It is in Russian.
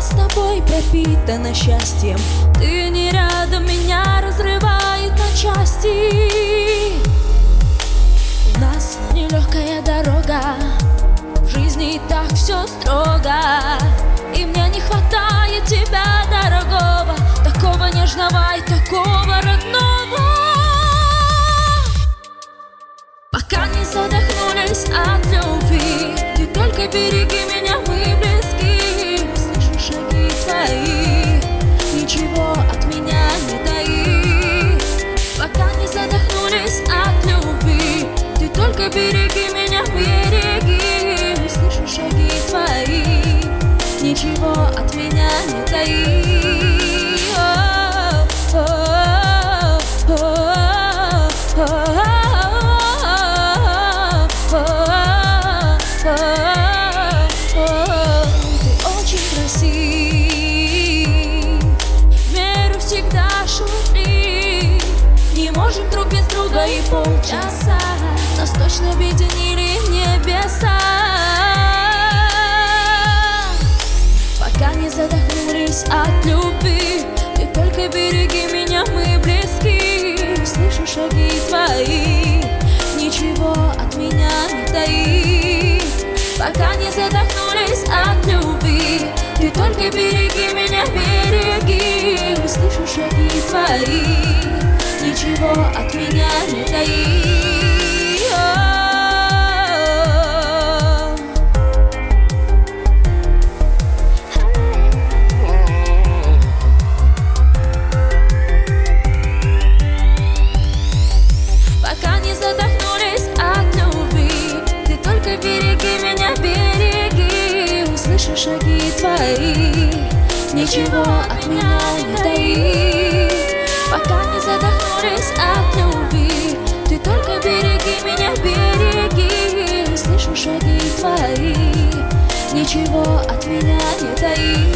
с тобой пропитана счастьем. Ты не рядом, меня разрывает на части. У нас нелегкая дорога, в жизни и так все строго, и мне не хватает тебя, дорогого, такого нежного и такого родного. Пока не задохнулись от любви, ты только береги меня, мы близки. Слышу шаги твои, ничего от меня не таи. Пока не задохнулись от любви, ты только береги меня, береги. Слышу шаги твои, ничего от меня не таи. Ты очень красив, в меру всегда шутлив. Не можем друг без друга и полчаса, нас точно объединили небеса. Пока не задохнулись от любви, ты только береги меня, мы близки. Слышу шаги твои, ничего от меня не таи. Пока не задохнулись от любви, ты только береги меня, береги. Слышу шаги твои, ничего от меня не таи. Пока не задохнулись от любви, ты только береги меня, береги. Услышу шаги твои, ничего от меня не таи. Пока не задохнулись от любви, ты только береги меня, береги. Услышу шаги твои, ничего от меня не таи.